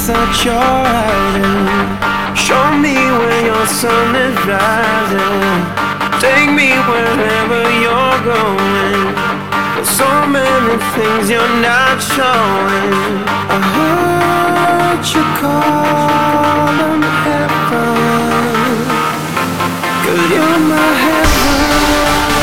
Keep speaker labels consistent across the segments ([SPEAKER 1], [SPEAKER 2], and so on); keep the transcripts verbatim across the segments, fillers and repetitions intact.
[SPEAKER 1] that you're hiding. Show me where your sun is rising. Take me wherever you're going. There's so many things you're not showing. I heard you calling heaven, 'cause you're my heaven.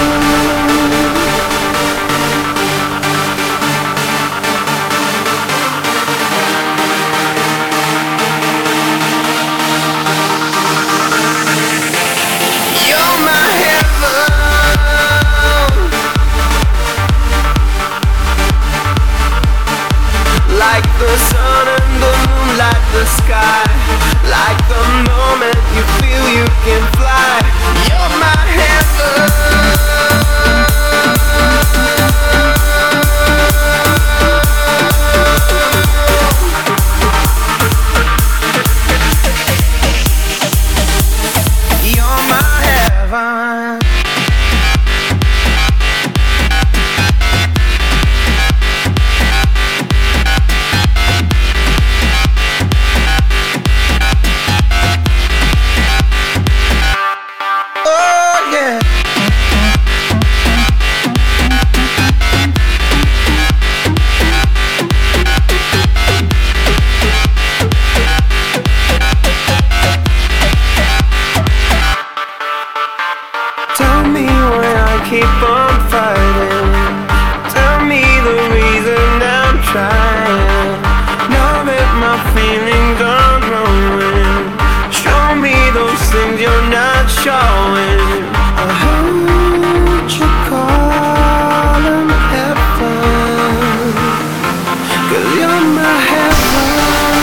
[SPEAKER 1] Like the sun and the moon, like the sky. Like the moment you feel you can fly. You're my heaven. You're my heaven. Tell me why I keep on fighting. Tell me the reason I'm trying. Now that my feelings are growing, show me those things you're not showing. I heard you calling heaven, 'cause you're my heaven.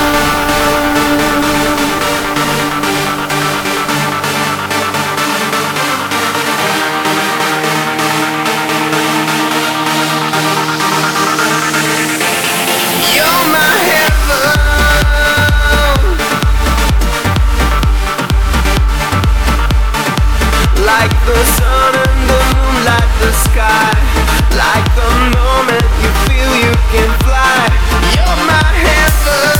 [SPEAKER 1] Like the sun and the moon, like the sky. Like the moment you feel you can fly. You're my heaven.